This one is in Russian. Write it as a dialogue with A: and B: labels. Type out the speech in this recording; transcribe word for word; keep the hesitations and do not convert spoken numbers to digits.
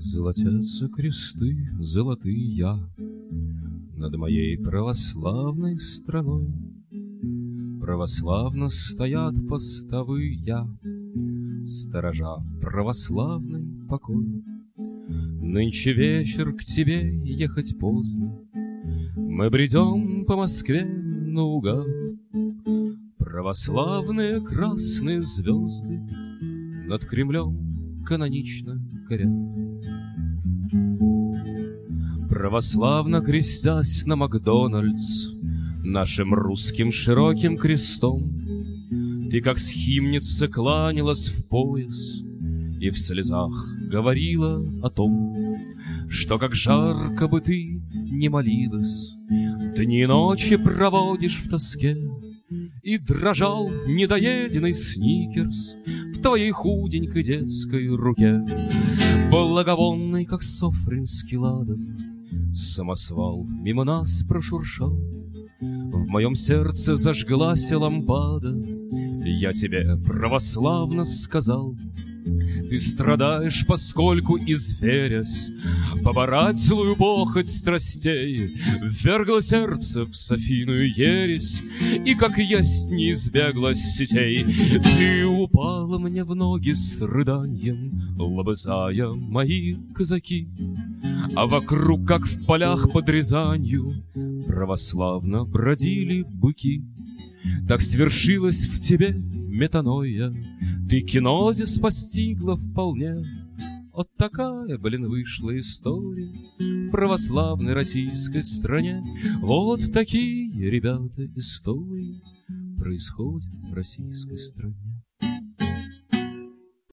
A: Золотятся кресты золотые над моей православной страной. Православно стоят постовые, сторожа православный покой. Нынче вечер, к тебе ехать поздно, мы бредем по Москве наугад. Православные красные звезды над Кремлем канонично горят. Православно крестясь на Макдональдс нашим русским широким крестом, ты, как схимница, кланялась в пояс и в слезах говорила о том, что как жарко бы ты не молилась, дни и ночи проводишь в тоске, и дрожал недоеденный сникерс в твоей худенькой детской руке. Благовонный, как софринский ладан, самосвал мимо нас прошуршал. В моем сердце зажглась лампада, я тебе православно сказал: ты страдаешь, поскольку, изверясь, побороть злую похоть страстей, ввергла сердце в софийную ересь и, как есть, не избегла сетей. Ты упала мне в ноги с рыданьем, лобызая мои казаки, а вокруг, как в полях под Рязанью, православно бродили быки. Так свершилось в тебе метаноя, ты кинозис постигла вполне. Вот такая, блин, вышла история в православной российской стране. Вот такие, ребята, истории происходят в российской стране.